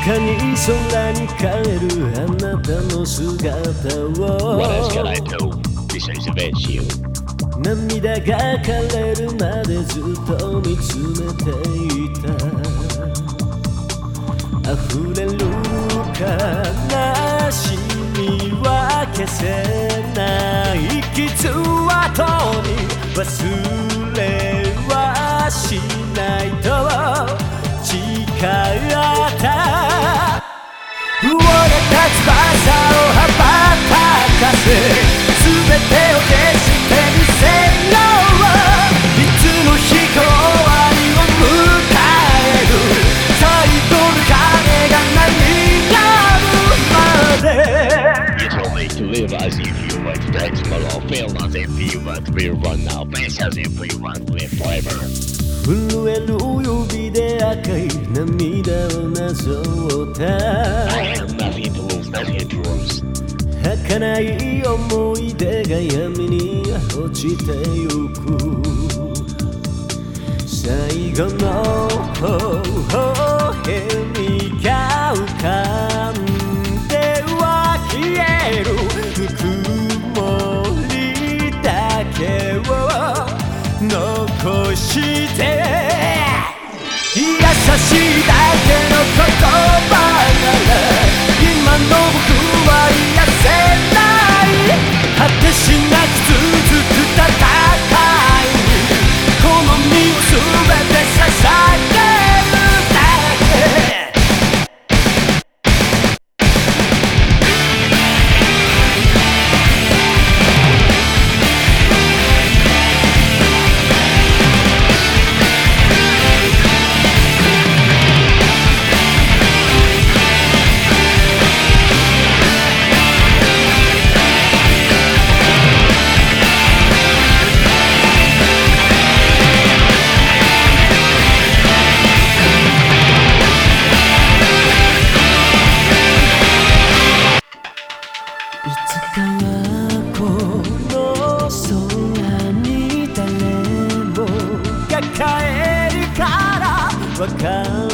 かに空に帰るあなたの姿を What else can I do besides avenge you? 涙が枯れるまでずっと見つめていた溢れる悲しみは消せない傷跡に忘れはしないと誓った折れた翼を羽ばたかせ全てを消してみせよういつの日か終わりを迎える最後の鐘が鳴り止むまで You told me to live as if you want to die tomorrow. Feel as if you want to be run now. Best as if you want to live forever. 震える指で赤い涙をなぞった I have nothing to lose, nothing to lose. 儚い思い出が闇に落ちてゆく最後の微笑みが浮かんでは消えるぬくもりだけを残して優しいだけの言葉なら今の僕は癒せない果てしなく続く戦いにこの身を全て捧げるだけいつかはこの空に誰もが帰るからわかる